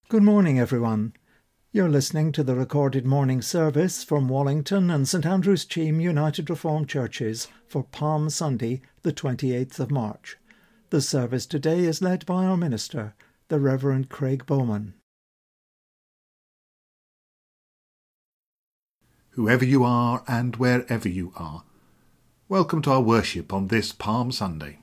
Good morning, everyone. You're listening to the recorded morning service from Wallington and St Andrew's Cheam United Reformed Churches for Palm Sunday, the 28th of March. The service today is led by our minister, the Reverend Craig Bowman. Whoever you are and wherever you are, welcome to our worship on this Palm Sunday.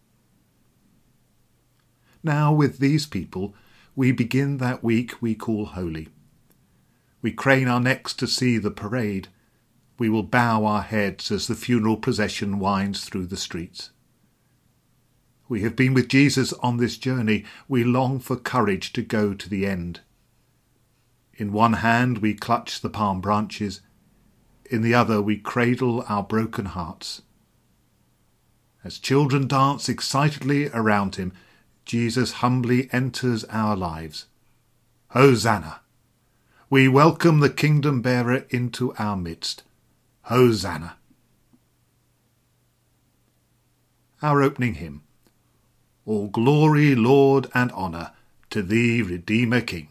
Now with these people, we begin that week we call Holy. We crane our necks to see the parade. We will bow our heads as the funeral procession winds through the streets. We have been with Jesus on this journey. We long for courage to go to the end. In one hand we clutch the palm branches. In the other we cradle our broken hearts. As children dance excitedly around him, Jesus humbly enters our lives. Hosanna! We welcome the kingdom bearer into our midst. Hosanna! Our opening hymn. All glory, Lord, and honour to thee, Redeemer King.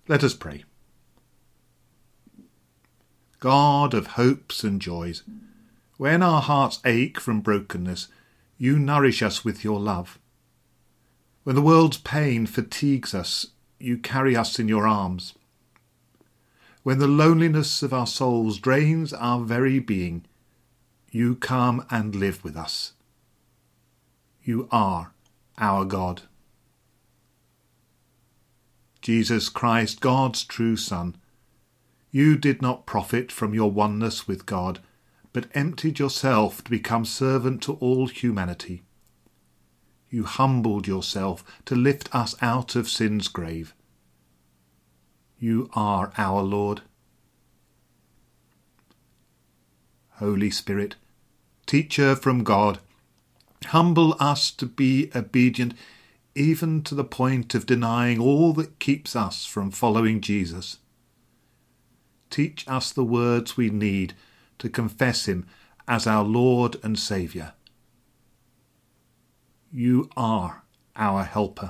Let us pray. God of hopes and joys, when our hearts ache from brokenness, you nourish us with your love. When the world's pain fatigues us, you carry us in your arms. When the loneliness of our souls drains our very being, you come and live with us. You are our God. Jesus Christ, God's true Son, you did not profit from your oneness with God, but emptied yourself to become servant to all humanity. You humbled yourself to lift us out of sin's grave. You are our Lord. Holy Spirit, teacher from God, humble us to be obedient even to the point of denying all that keeps us from following Jesus. Teach us the words we need to confess him as our Lord and Saviour. You are our helper.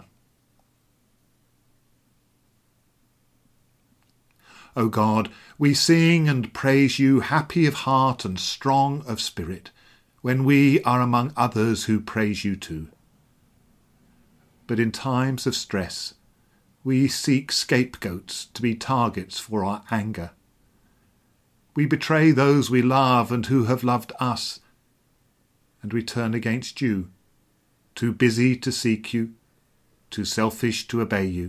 O God, we sing and praise you, happy of heart and strong of spirit, when we are among others who praise you too. But in times of stress, we seek scapegoats to be targets for our anger. We betray those we love and who have loved us, and we turn against you, too busy to seek you, too selfish to obey you.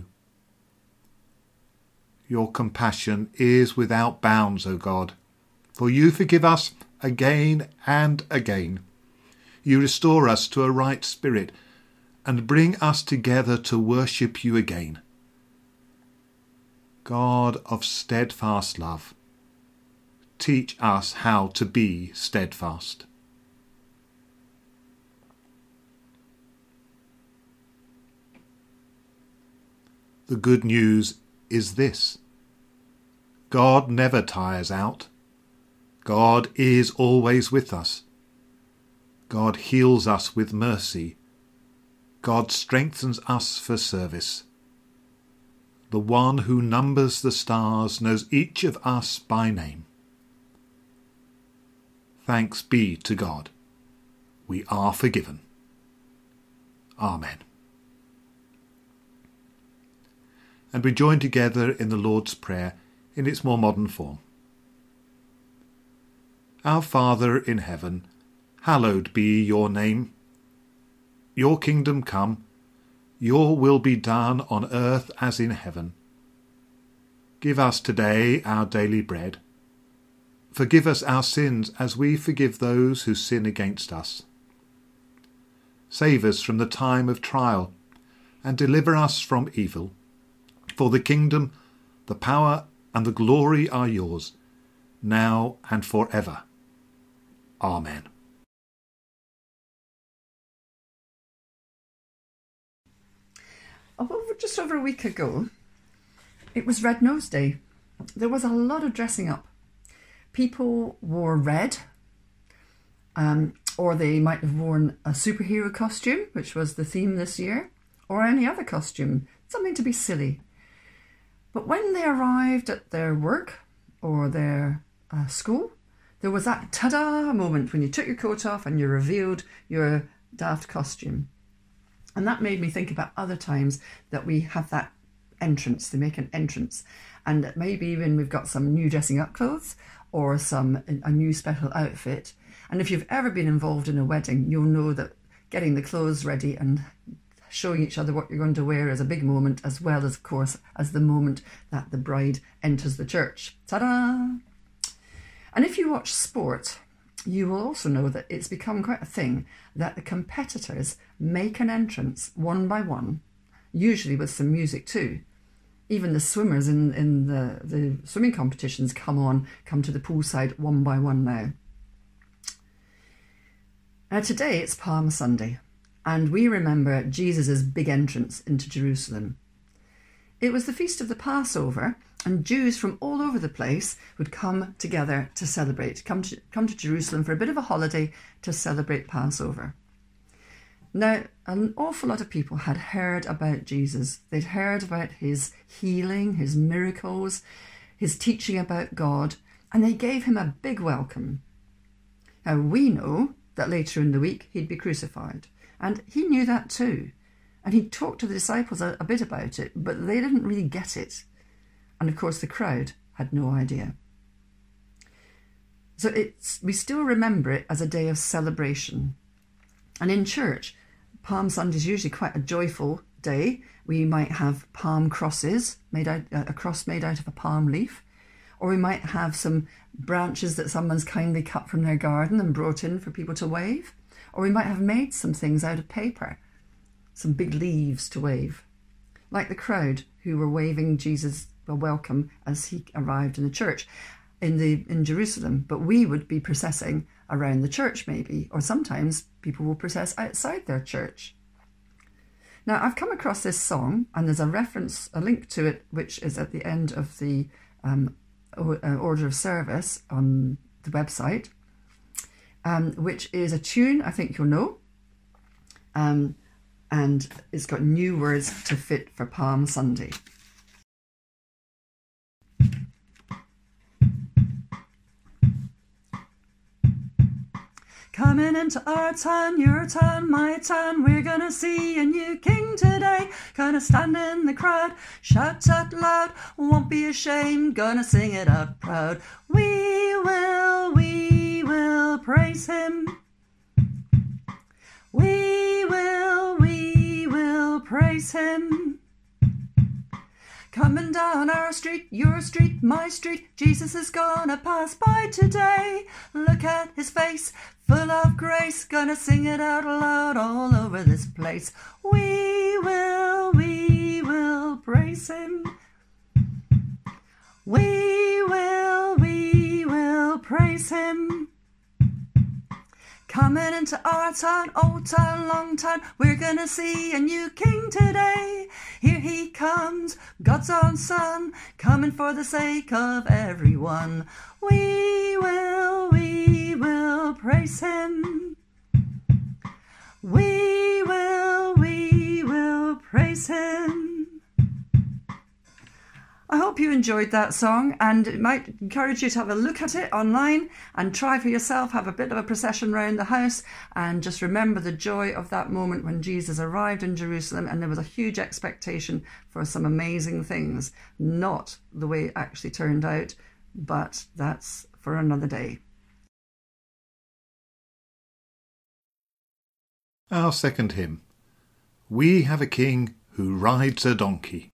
Your compassion is without bounds, O God, for you forgive us again and again. You restore us to a right spirit and bring us together to worship you again. God of steadfast love, teach us how to be steadfast. The good news is this: God never tires out. God is always with us. God heals us with mercy. God strengthens us for service. The one who numbers the stars knows each of us by name. Thanks be to God. We are forgiven. Amen. And we join together in the Lord's Prayer in its more modern form. Our Father in heaven, hallowed be your name. Your kingdom come, your will be done on earth as in heaven. Give us today our daily bread. Forgive us our sins as we forgive those who sin against us. Save us from the time of trial and deliver us from evil. For the kingdom, the power and the glory are yours, now and forever. Amen. Just over a week ago, it was Red Nose Day. There was a lot of dressing up. People wore red, or they might have worn a superhero costume, which was the theme this year, or any other costume, something to be silly. But when they arrived at their work or their school, there was that ta-da moment when you took your coat off and you revealed your daft costume. And that made me think about other times that we have that entrance, they make an entrance. And maybe when we've got some new dressing up clothes or a new special outfit. And if you've ever been involved in a wedding, you'll know that getting the clothes ready and showing each other what you're going to wear is a big moment, as well as, of course, as the moment that the bride enters the church. Ta-da! And if you watch sport, you will also know that it's become quite a thing that the competitors make an entrance one by one, usually with some music too. Even the swimmers in the swimming competitions come to the poolside one by one now. Now today it's Palm Sunday, and we remember Jesus' big entrance into Jerusalem. It was the feast of the Passover, and Jews from all over the place would come together to celebrate, come to Jerusalem for a bit of a holiday to celebrate Passover. Now, an awful lot of people had heard about Jesus. They'd heard about his healing, his miracles, his teaching about God, and they gave him a big welcome. Now, we know that later in the week he'd be crucified, and he knew that too. And he talked to the disciples a bit about it, but they didn't really get it. And of course, the crowd had no idea. So we still remember it as a day of celebration. And in church, Palm Sunday is usually quite a joyful day. We might have palm crosses, a cross made out of a palm leaf, or we might have some branches that someone's kindly cut from their garden and brought in for people to wave, or we might have made some things out of paper, some big leaves to wave, like the crowd who were waving Jesus a welcome as he arrived in the church in Jerusalem. But we would be processing around the church maybe, or sometimes people will process outside their church. Now, I've come across this song, and there's a link to it, which is at the end of the order of service on the website, which is a tune I think you'll know, and it's got new words to fit for Palm Sunday. Coming into our town, your town, my town, we're gonna see a new king today. Gonna stand in the crowd, shout out loud, won't be ashamed, gonna sing it out proud. We will praise him. We will praise him. Coming down our street, your street, my street, Jesus is gonna pass by today. Look at his face, full of grace, gonna sing it out loud all over this place. We will praise him. We will praise him. Coming into our town, old town, long town, we're gonna see a new king today. Here he comes, God's own son, coming for the sake of everyone. We will praise him. We will praise him. I hope you enjoyed that song, and it might encourage you to have a look at it online and try for yourself, have a bit of a procession round the house, and just remember the joy of that moment when Jesus arrived in Jerusalem and there was a huge expectation for some amazing things. Not the way it actually turned out, but that's for another day. Our second hymn. We have a king who rides a donkey.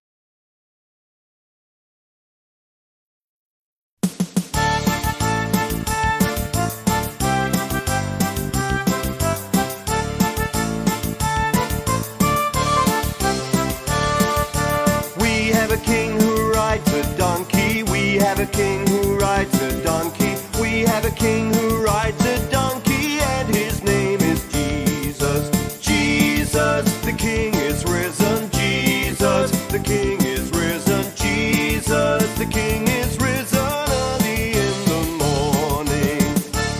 We have a king who rides a donkey. We have a king who rides a donkey, and his name is Jesus. Jesus, the king is risen. Jesus, the king is risen. Jesus, the king is risen early in the morning.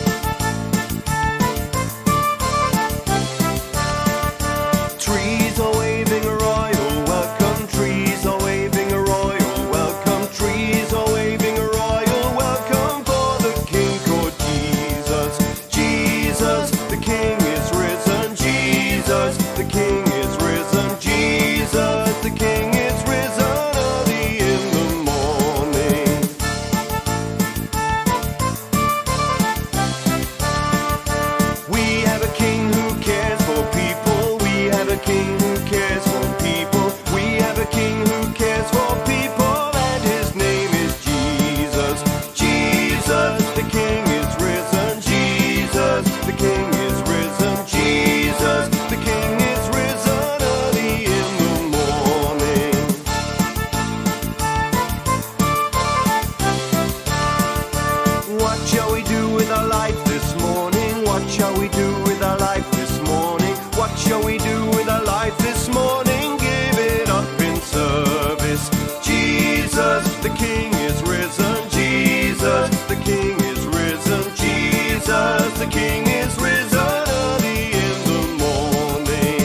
Trees are waving a royal welcome. Trees are waving a royal welcome. Trees are waving a royal welcome for the king called Jesus. Jesus, the king is risen. Jesus, the king is risen. Jesus, the king is risen early in the morning. We have a king who cares for people. We have a king who cares for people. We have a king who cares for people, and his name is Jesus. Jesus, the king is risen. Jesus, the king is risen. Jesus, the king is risen early in the morning. What shall we do with our life this morning? What shall we do with our life this morning? What shall we do with our life this morning? Give it up in service. Jesus, the king is risen. Jesus, the king is risen. Jesus, the king is risen early in the morning.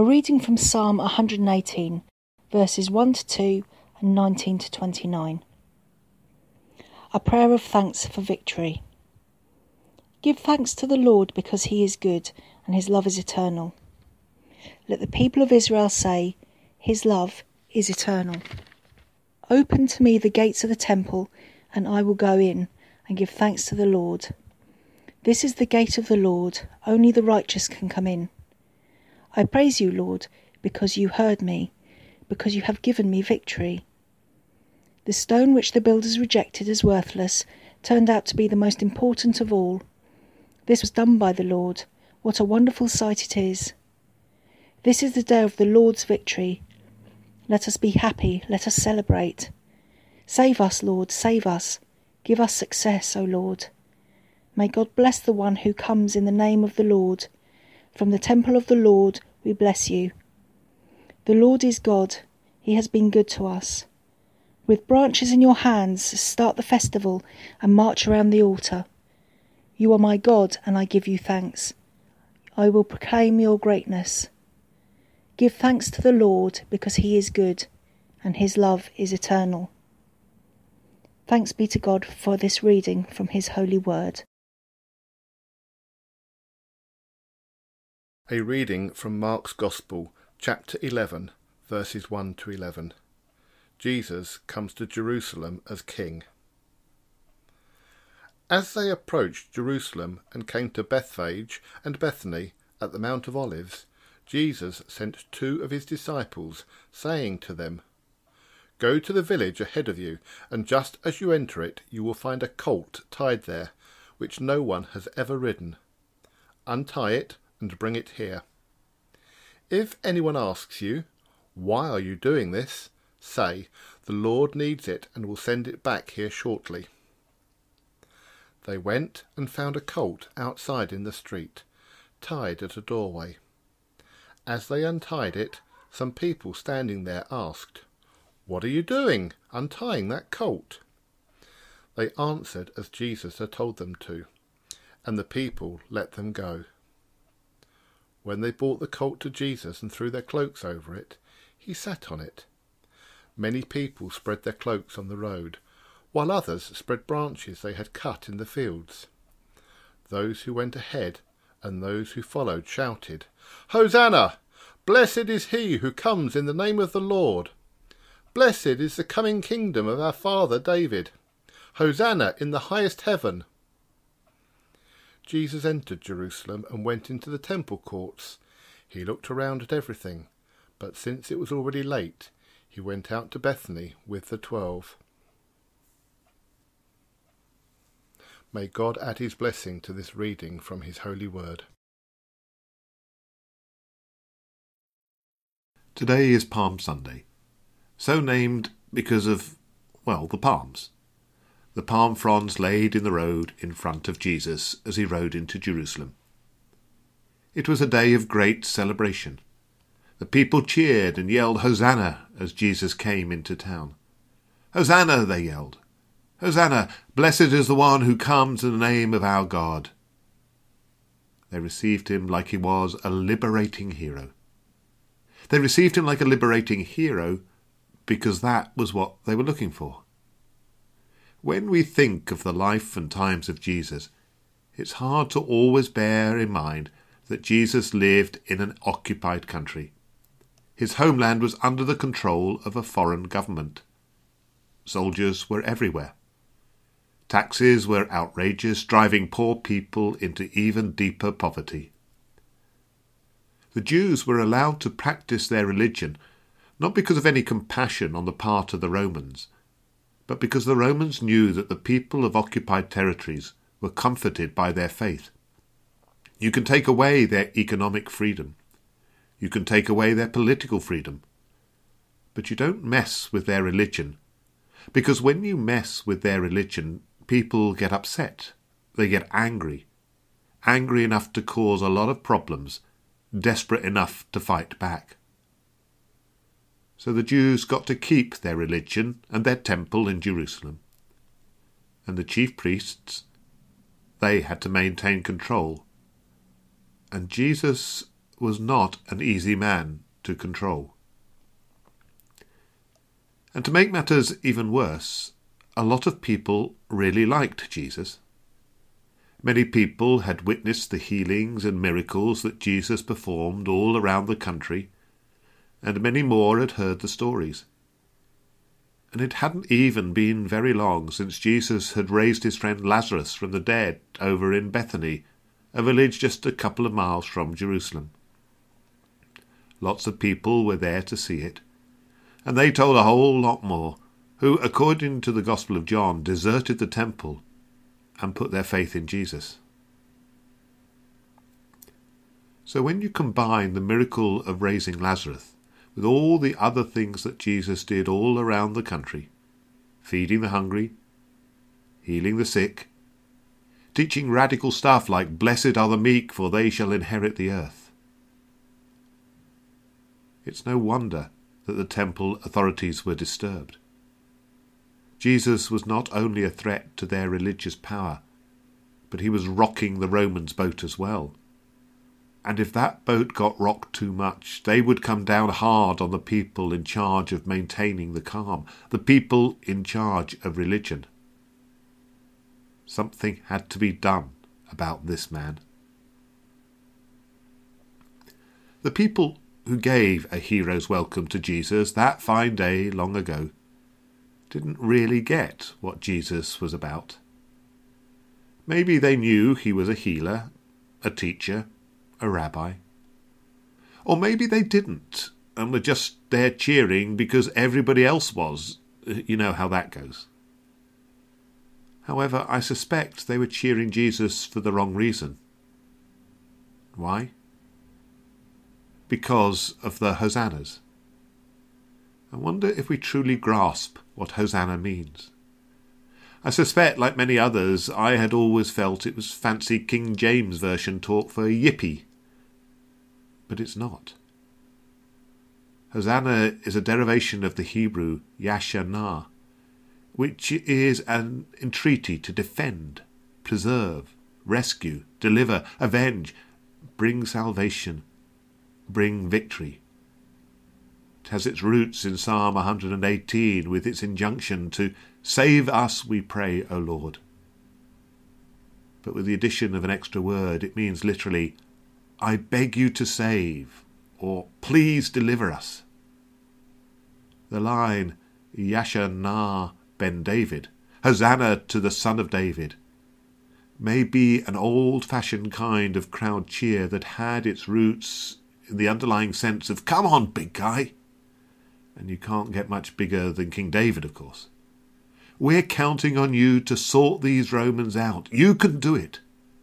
A reading from Psalm 118, verses 1 to 2 and 19 to 29. A prayer of thanks for victory. Give thanks to the Lord because he is good and his love is eternal. Let the people of Israel say, his love is eternal. Open to me the gates of the temple, and I will go in and give thanks to the Lord. This is the gate of the Lord, only the righteous can come in. I praise you, Lord, because you heard me, because you have given me victory. The stone which the builders rejected as worthless turned out to be the most important of all. This was done by the Lord. What a wonderful sight it is. This is the day of the Lord's victory. Let us be happy, let us celebrate. Save us, Lord, save us. Give us success, O Lord. May God bless the one who comes in the name of the Lord. From the temple of the Lord we bless you. The Lord is God, he has been good to us. With branches in your hands, start the festival and march around the altar. You are my God, and I give you thanks. I will proclaim your greatness. Give thanks to the Lord, because he is good, and his love is eternal. Thanks be to God for this reading from his holy word. A reading from Mark's Gospel, chapter 11, verses 1 to 11. Jesus comes to Jerusalem as king. As they approached Jerusalem and came to Bethphage and Bethany at the Mount of Olives, Jesus sent 2 of his disciples, saying to them, Go to the village ahead of you, and just as you enter it, you will find a colt tied there, which no one has ever ridden. Untie it and bring it here. If anyone asks you, Why are you doing this? Say, The Lord needs it and will send it back here shortly. They went and found a colt outside in the street, tied at a doorway. As they untied it, some people standing there asked, What are you doing, untying that colt? They answered as Jesus had told them to, and the people let them go. When they brought the colt to Jesus and threw their cloaks over it, he sat on it. Many people spread their cloaks on the road, while others spread branches they had cut in the fields. Those who went ahead and those who followed shouted, Hosanna! Blessed is he who comes in the name of the Lord. Blessed is the coming kingdom of our father David. Hosanna in the highest heaven. Jesus entered Jerusalem and went into the temple courts. He looked around at everything, but since it was already late, he went out to Bethany with the 12. May God add his blessing to this reading from his holy word. Today is Palm Sunday, so named because of, the palms. The palm fronds laid in the road in front of Jesus as he rode into Jerusalem. It was a day of great celebration. The people cheered and yelled Hosanna as Jesus came into town. Hosanna, they yelled. Hosanna, blessed is the one who comes in the name of our God. They received him like he was a liberating hero. They received him like a liberating hero because that was what they were looking for. When we think of the life and times of Jesus, it's hard to always bear in mind that Jesus lived in an occupied country. His homeland was under the control of a foreign government. Soldiers were everywhere. Taxes were outrageous, driving poor people into even deeper poverty. The Jews were allowed to practice their religion, not because of any compassion on the part of the Romans, but because the Romans knew that the people of occupied territories were comforted by their faith. You can take away their economic freedom. You can take away their political freedom. But you don't mess with their religion, because when you mess with their religion, people get upset. They get angry enough to cause a lot of problems, desperate enough to fight back. So the Jews got to keep their religion and their temple in Jerusalem. And the chief priests, they had to maintain control. And Jesus was not an easy man to control. And to make matters even worse, a lot of people really liked Jesus. Many people had witnessed the healings and miracles that Jesus performed all around the country, and many more had heard the stories. And it hadn't even been very long since Jesus had raised his friend Lazarus from the dead over in Bethany, a village just a couple of miles from Jerusalem. Lots of people were there to see it, and they told a whole lot more, who, according to the Gospel of John, deserted the temple and put their faith in Jesus. So when you combine the miracle of raising Lazarus with all the other things that Jesus did all around the country, feeding the hungry, healing the sick, teaching radical stuff like "Blessed are the meek, for they shall inherit the earth," it's no wonder that the temple authorities were disturbed. Jesus was not only a threat to their religious power, but he was rocking the Romans' boat as well. And if that boat got rocked too much, they would come down hard on the people in charge of maintaining the calm, the people in charge of religion. Something had to be done about this man. The people who gave a hero's welcome to Jesus that fine day long ago didn't really get what Jesus was about. Maybe they knew he was a healer, a teacher, a rabbi. Or maybe they didn't, and were just there cheering because everybody else was. You know how that goes. However, I suspect they were cheering Jesus for the wrong reason. Why? Because of the hosannas. I wonder if we truly grasp what hosanna means. I suspect, like many others, I had always felt it was fancy King James Version talk for yippee. But it's not. Hosanna is a derivation of the Hebrew yashanah, which is an entreaty to defend, preserve, rescue, deliver, avenge, bring salvation, bring victory. It has its roots in Psalm 118 with its injunction to "Save us, we pray, O Lord." But with the addition of an extra word, it means literally, "I beg you to save," or "Please deliver us." The line, Yashanah ben David, Hosanna to the Son of David, may be an old-fashioned kind of crowd cheer that had its roots in the underlying sense of "Come on, big guy." And you can't get much bigger than King David, of course. We're counting on you to sort these Romans out. You can do it.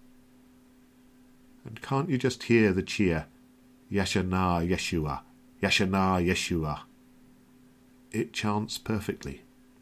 And can't you just hear the cheer, Yashanah Yeshua, Yashanah Yeshua? It chants perfectly.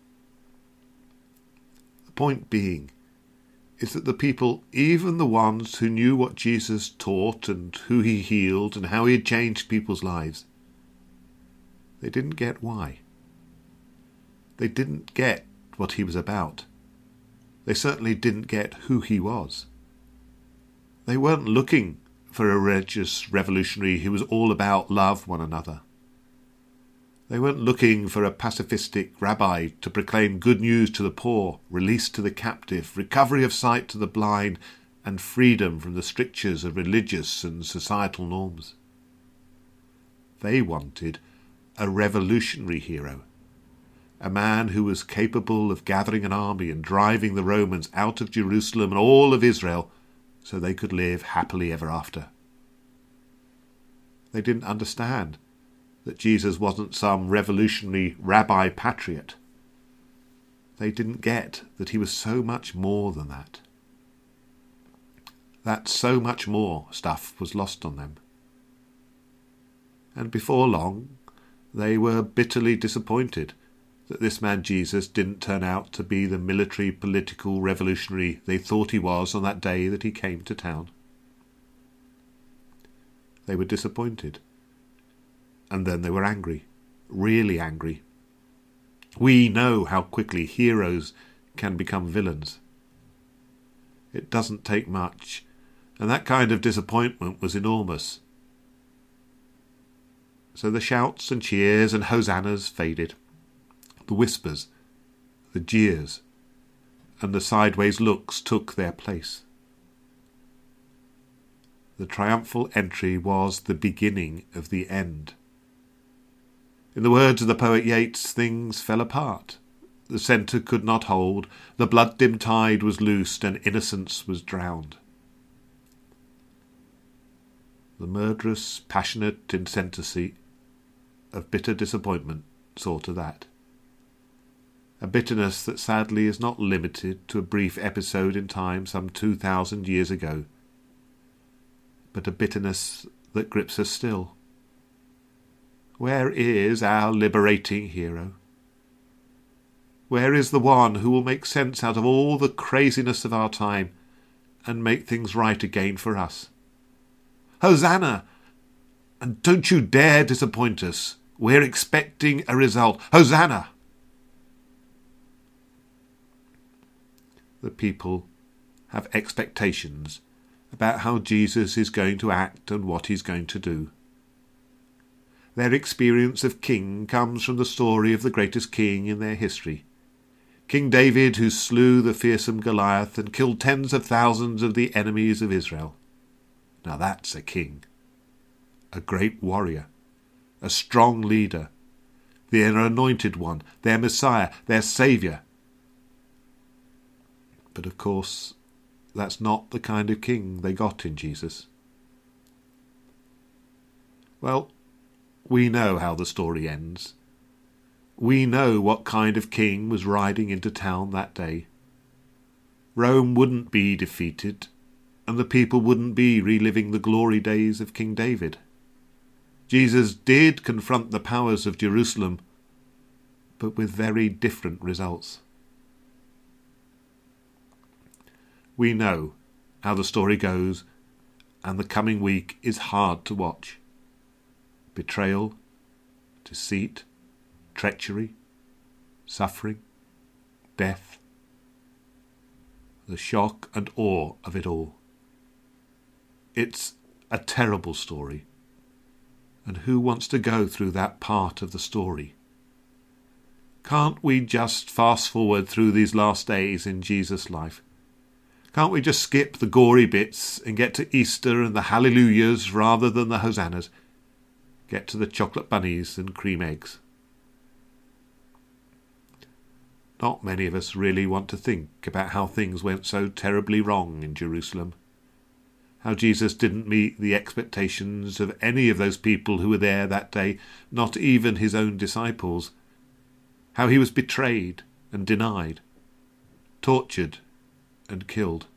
The point being is that the people, even the ones who knew what Jesus taught and who he healed and how he had changed people's lives, they didn't get why. They didn't get what he was about. They certainly didn't get who he was. They weren't looking for a religious revolutionary who was all about love one another. They weren't looking for a pacifistic rabbi to proclaim good news to the poor, release to the captive, recovery of sight to the blind, and freedom from the strictures of religious and societal norms. They wanted a revolutionary hero, a man who was capable of gathering an army and driving the Romans out of Jerusalem and all of Israel so they could live happily ever after. They didn't understand that Jesus wasn't some revolutionary rabbi patriot. They didn't get that he was so much more than that. That so much more stuff was lost on them. And before long, they were bitterly disappointed that this man Jesus didn't turn out to be the military political revolutionary they thought he was on that day that he came to town. They were disappointed. And then they were angry, really angry. We know how quickly heroes can become villains. It doesn't take much, and that kind of disappointment was enormous. So the shouts and cheers and hosannas faded. The whispers, the jeers, and the sideways looks took their place. The triumphal entry was the beginning of the end. In the words of the poet Yeats, things fell apart. The centre could not hold, the blood-dim tide was loosed, and innocence was drowned. The murderous, passionate intensity of bitter disappointment saw to that. A bitterness that sadly is not limited to a brief episode in time some 2,000 years ago, but a bitterness that grips us still. Where is our liberating hero? Where is the one who will make sense out of all the craziness of our time and make things right again for us? Hosanna! And don't you dare disappoint us. We're expecting a result. Hosanna! The people have expectations about how Jesus is going to act and what he's going to do. Their experience of king comes from the story of the greatest king in their history. King David, who slew the fearsome Goliath and killed tens of thousands of the enemies of Israel. Now that's a king. A great warrior. A strong leader. Their anointed one. Their Messiah. Their Saviour. But of course, that's not the kind of king they got in Jesus. Well, we know how the story ends. We know what kind of king was riding into town that day. Rome wouldn't be defeated, and the people wouldn't be reliving the glory days of King David. Jesus did confront the powers of Jerusalem, but with very different results. We know how the story goes, and the coming week is hard to watch. Betrayal, deceit, treachery, suffering, death, the shock and awe of it all. It's a terrible story, and who wants to go through that part of the story? Can't we just fast forward through these last days in Jesus' life? Can't we just skip the gory bits and get to Easter and the hallelujahs rather than the hosannas? Get to the chocolate bunnies and cream eggs? Not many of us really want to think about how things went so terribly wrong in Jerusalem. How Jesus didn't meet the expectations of any of those people who were there that day, not even his own disciples. How he was betrayed and denied, tortured and killed.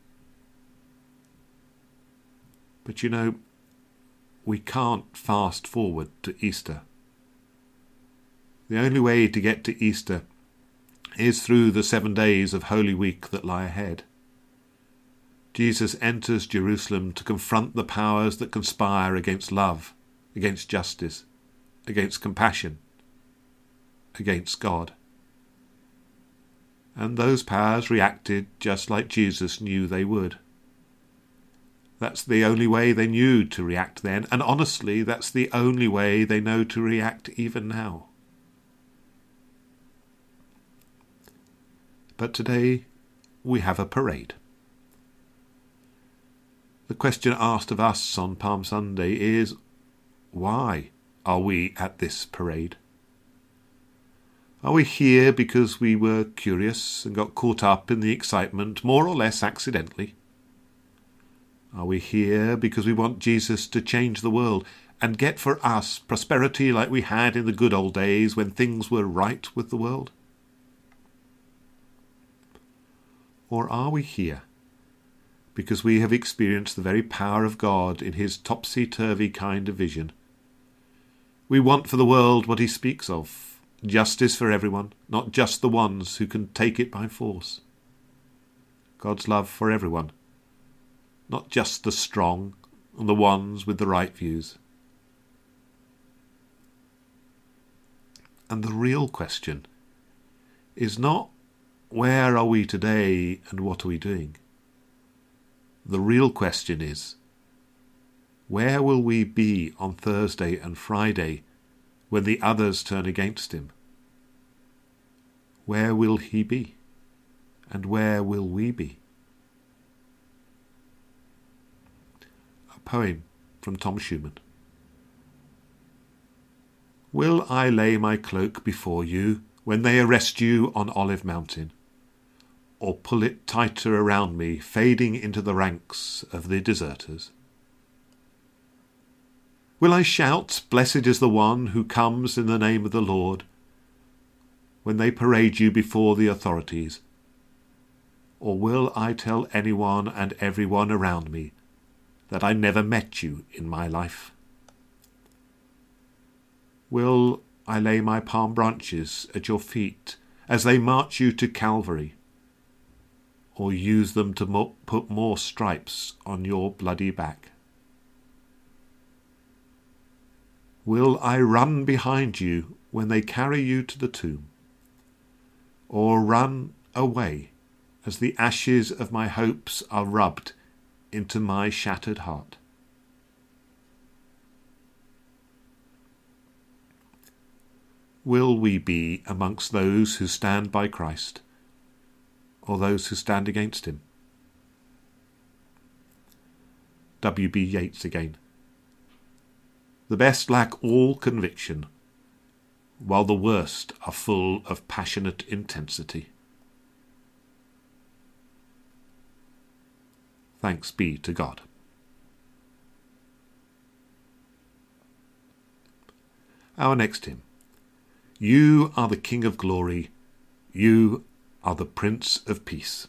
But you know, we can't fast forward to Easter. The only way to get to Easter is through the 7 days of Holy Week that lie ahead. Jesus enters Jerusalem to confront the powers that conspire against love, against justice, against compassion, against God. And those powers reacted just like Jesus knew they would. That's the only way they knew to react then, and honestly, that's the only way they know to react even now. But today we have a parade. The question asked of us on Palm Sunday is, why are we at this parade? Are we here because we were curious and got caught up in the excitement, more or less accidentally? Are we here because we want Jesus to change the world and get for us prosperity like we had in the good old days when things were right with the world? Or are we here because we have experienced the very power of God in his topsy-turvy kind of vision? We want for the world what he speaks of, justice for everyone, not just the ones who can take it by force. God's love for everyone, not just the strong and the ones with the right views. And the real question is not, where are we today and what are we doing? The real question is, where will we be on Thursday and Friday when the others turn against him? Where will he be? And where will we be? A poem from Tom Schumann. Will I lay my cloak before you when they arrest you on Olive Mountain, or pull it tighter around me, fading into the ranks of the deserters? Will I shout, "Blessed is the one who comes in the name of the Lord," when they parade you before the authorities? Or will I tell anyone and everyone around me that I never met you in my life? Will I lay my palm branches at your feet as they march you to Calvary, or use them to put more stripes on your bloody back? Will I run behind you when they carry you to the tomb, or run away as the ashes of my hopes are rubbed into my shattered heart? Will we be amongst those who stand by Christ, or those who stand against him? W.B. Yeats again. The best lack all conviction, while the worst are full of passionate intensity. Thanks be to God. Our next hymn. You are the King of glory, you are the Prince of peace.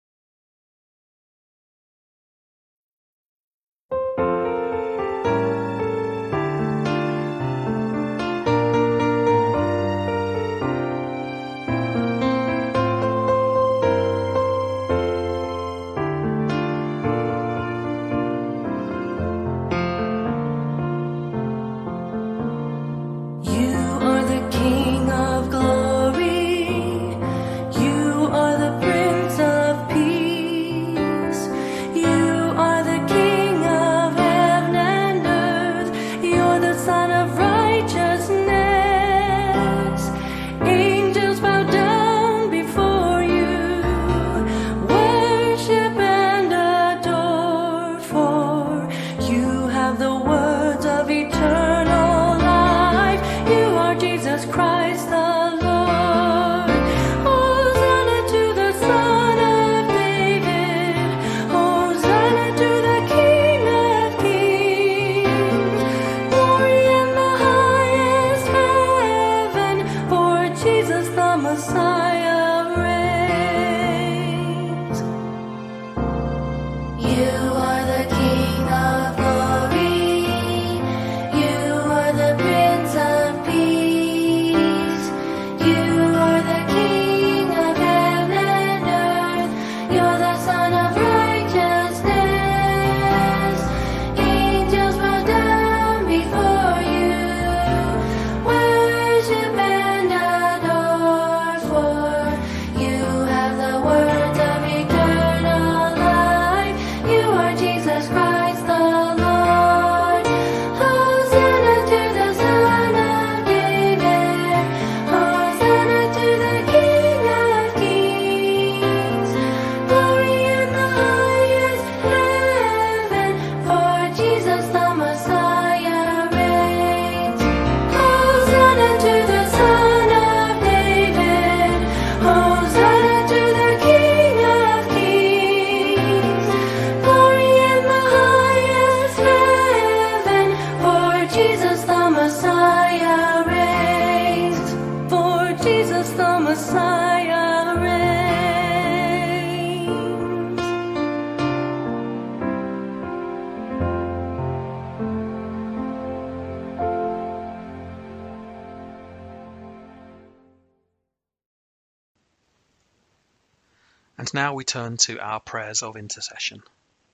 And now we turn to our prayers of intercession.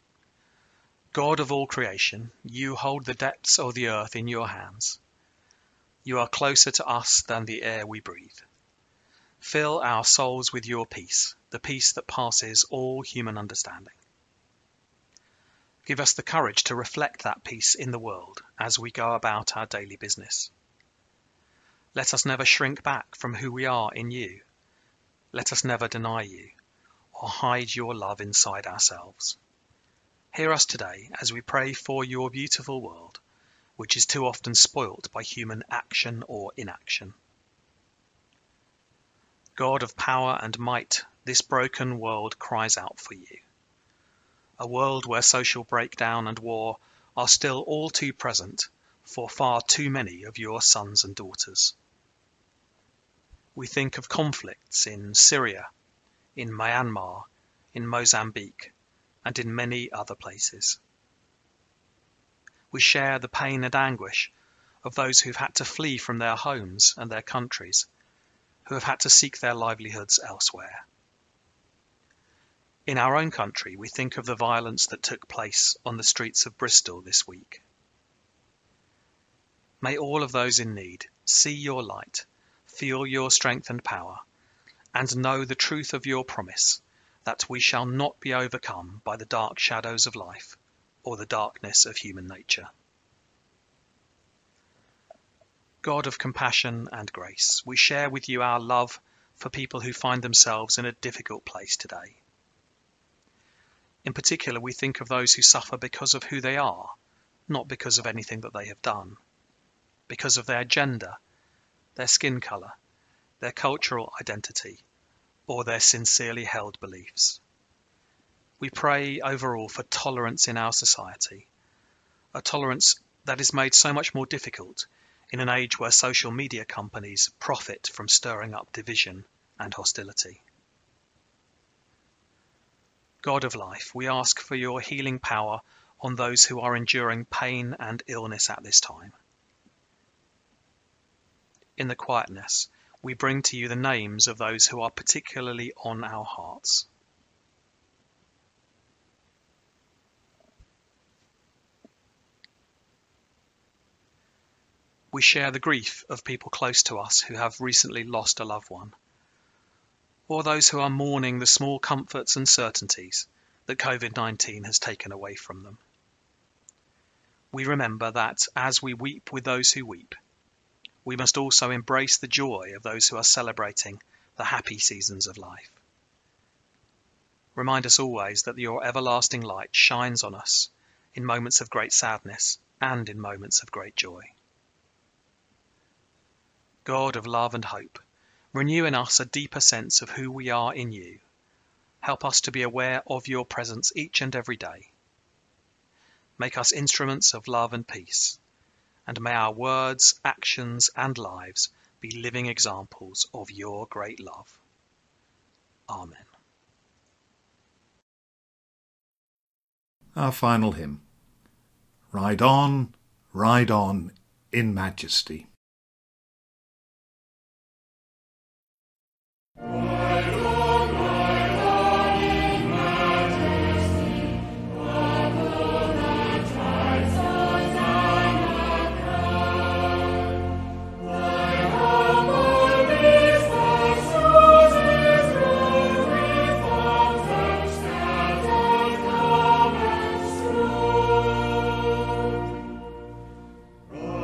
God of all creation, you hold the depths of the earth in your hands. You are closer to us than the air we breathe. Fill our souls with your peace, the peace that passes all human understanding. Give us the courage to reflect that peace in the world as we go about our daily business. Let us never shrink back from who we are in you. Let us never deny you or hide your love inside ourselves. Hear us today as we pray for your beautiful world, which is too often spoilt by human action or inaction. God of power and might, this broken world cries out for you. A world where social breakdown and war are still all too present for far too many of your sons and daughters. We think of conflicts in Syria, in Myanmar, in Mozambique, and in many other places. We share the pain and anguish of those who've had to flee from their homes and their countries, who have had to seek their livelihoods elsewhere. In our own country, we think of the violence that took place on the streets of Bristol this week. May all of those in need see your light, feel your strength and power, and know the truth of your promise that we shall not be overcome by the dark shadows of life or the darkness of human nature. God of compassion and grace, we share with you our love for people who find themselves in a difficult place today. In particular, we think of those who suffer because of who they are, not because of anything that they have done, because of their gender, their skin colour, their cultural identity, or their sincerely held beliefs. We pray overall for tolerance in our society, a tolerance that is made so much more difficult in an age where social media companies profit from stirring up division and hostility. God of life, we ask for your healing power on those who are enduring pain and illness at this time. In the quietness, we bring to you the names of those who are particularly on our hearts. We share the grief of people close to us who have recently lost a loved one, or those who are mourning the small comforts and certainties that COVID-19 has taken away from them. We remember that as we weep with those who weep, we must also embrace the joy of those who are celebrating the happy seasons of life. Remind us always that your everlasting light shines on us in moments of great sadness and in moments of great joy. God of love and hope, renew in us a deeper sense of who we are in you. Help us to be aware of your presence each and every day. Make us instruments of love and peace, and may our words, actions, and lives be living examples of your great love. Amen. Our final hymn. Ride on in majesty.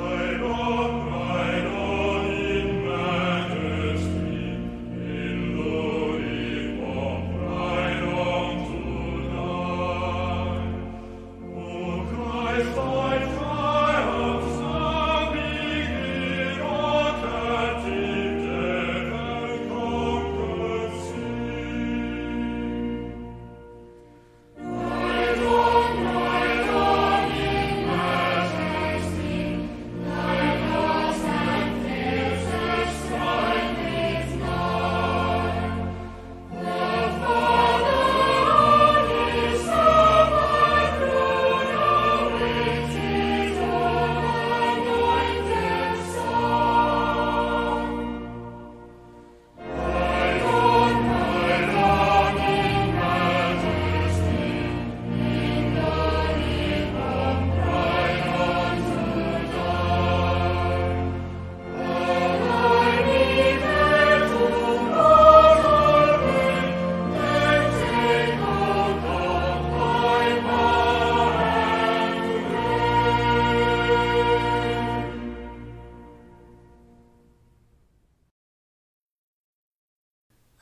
In the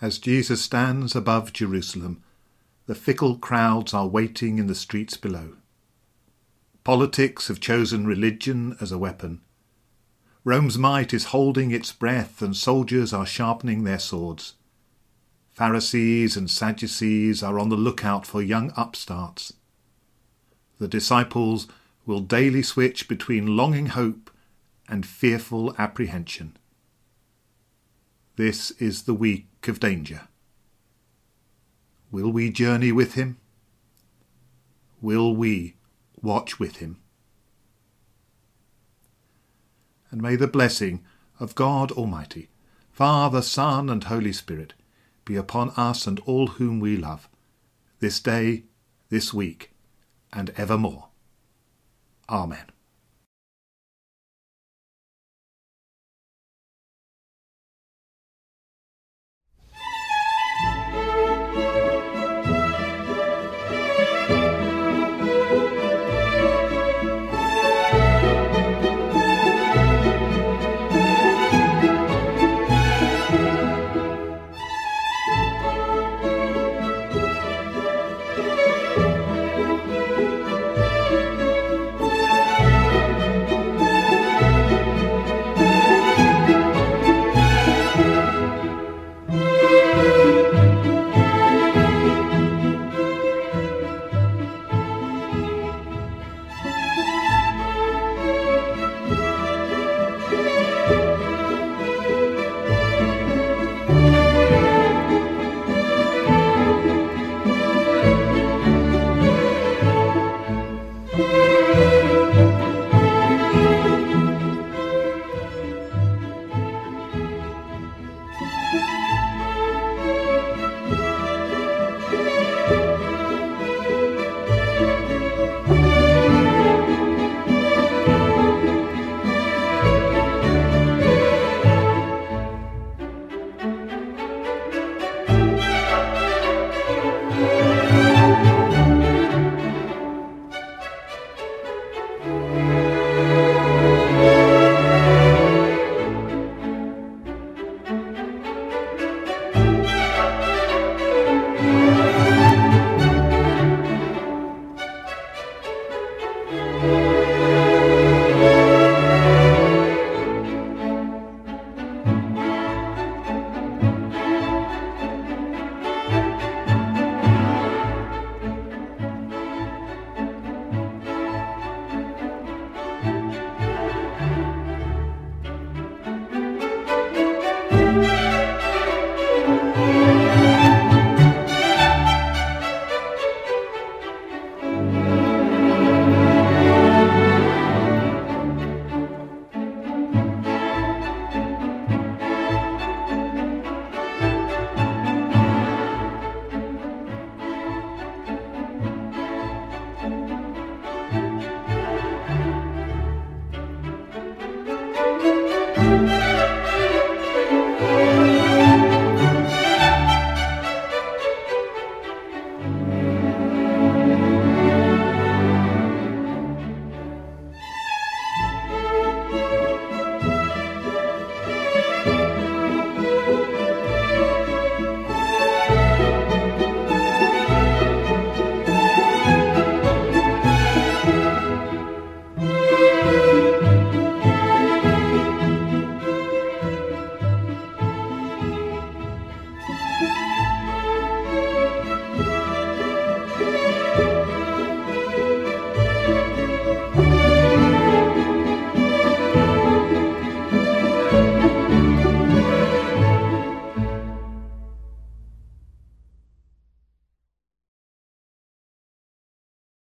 As Jesus stands above Jerusalem, the fickle crowds are waiting in the streets below. Politics have chosen religion as a weapon. Rome's might is holding its breath, and soldiers are sharpening their swords. Pharisees and Sadducees are on the lookout for young upstarts. The disciples will daily switch between longing hope and fearful apprehension. This is the week of danger. Will we journey with him? Will we watch with him? And may the blessing of God Almighty, Father, Son, and Holy Spirit be upon us and all whom we love, this day, this week, and evermore. Amen.